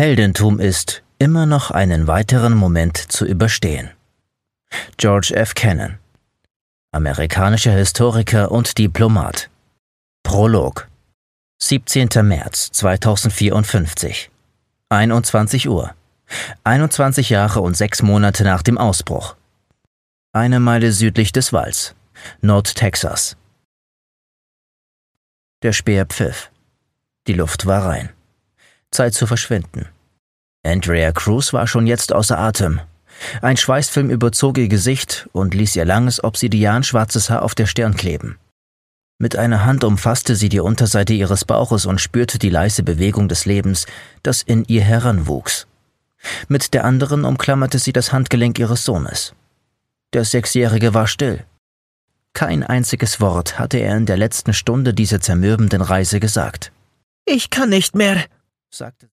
Heldentum ist, immer noch einen weiteren Moment zu überstehen. George F. Kennan, amerikanischer Historiker und Diplomat. Prolog. 17. März 2054. 21 Uhr. 21 Jahre und 6 Monate nach dem Ausbruch. Eine Meile südlich des Walls, Nord-Texas. Der Speer pfiff. Die Luft war rein. Zeit zu verschwinden. Andrea Cruz war schon jetzt außer Atem. Ein Schweißfilm überzog ihr Gesicht und ließ ihr langes, obsidianschwarzes Haar auf der Stirn kleben. Mit einer Hand umfasste sie die Unterseite ihres Bauches und spürte die leise Bewegung des Lebens, das in ihr heranwuchs. Mit der anderen umklammerte sie das Handgelenk ihres Sohnes. Der 6-Jährige war still. Kein einziges Wort hatte er in der letzten Stunde dieser zermürbenden Reise gesagt. »Ich kann nicht mehr«, sagte